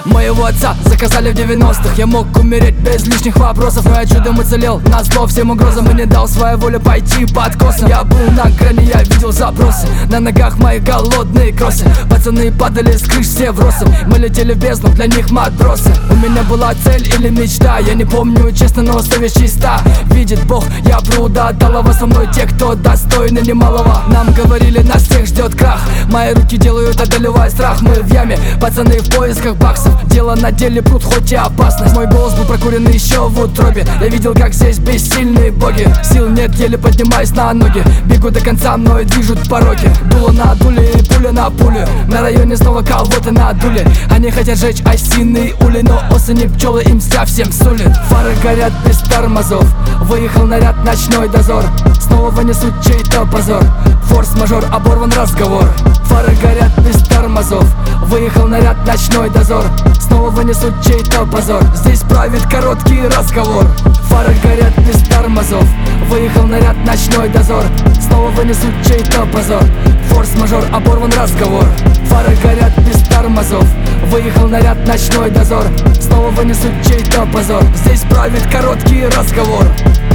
моего отца заказали в 90-х. Я мог умереть без лишних вопросов, но я чудом уцелел назло всем угрозам и не дал своей воле пойти под косом. Я был на грани, я видел запросы, на ногах мои голодные кроссы. Пацаны падали с крыш все в росы, мы летели в бездну, для них мы отбросы. У меня была цель или мечта, я не помню честно, но совесть чиста. Видит Бог, я пруда отдала, в основном те, кто достойны немалого. Нам говорили, нас всех ждет крах, мои руки делают, одолевая страх. Мы в яме, пацаны в поисках баксов, дело на деле пруд, хоть и опасность. Мой голос был прокуренный еще в утробе, я видел, как здесь бессильные боги. Сил нет, еле поднимаюсь на ноги, бегу до конца, мной движут пороки. Дуло на дуле и пуля на пулю, на районе снова кого-то надули. Они хотят жечь осиные ули, но осени пчелы им мстя всем сулят. Фары горят без тормозов, выехал наряд ночной дозор, снова несут чей-то позор. Форс-мажор, оборван разговор. Фары горят без тормозов, выехал наряд ночной дозор, снова вынесут чей-то позор. Здесь правит короткий разговор. Фары горят без тормозов, выехал наряд ночной дозор, снова вынесут чей-то позор. Форс-мажор, оборван разговор. Фары горят без тормозов, выехал наряд ночной дозор, снова вынесут чей-то позор. Здесь правит короткий разговор.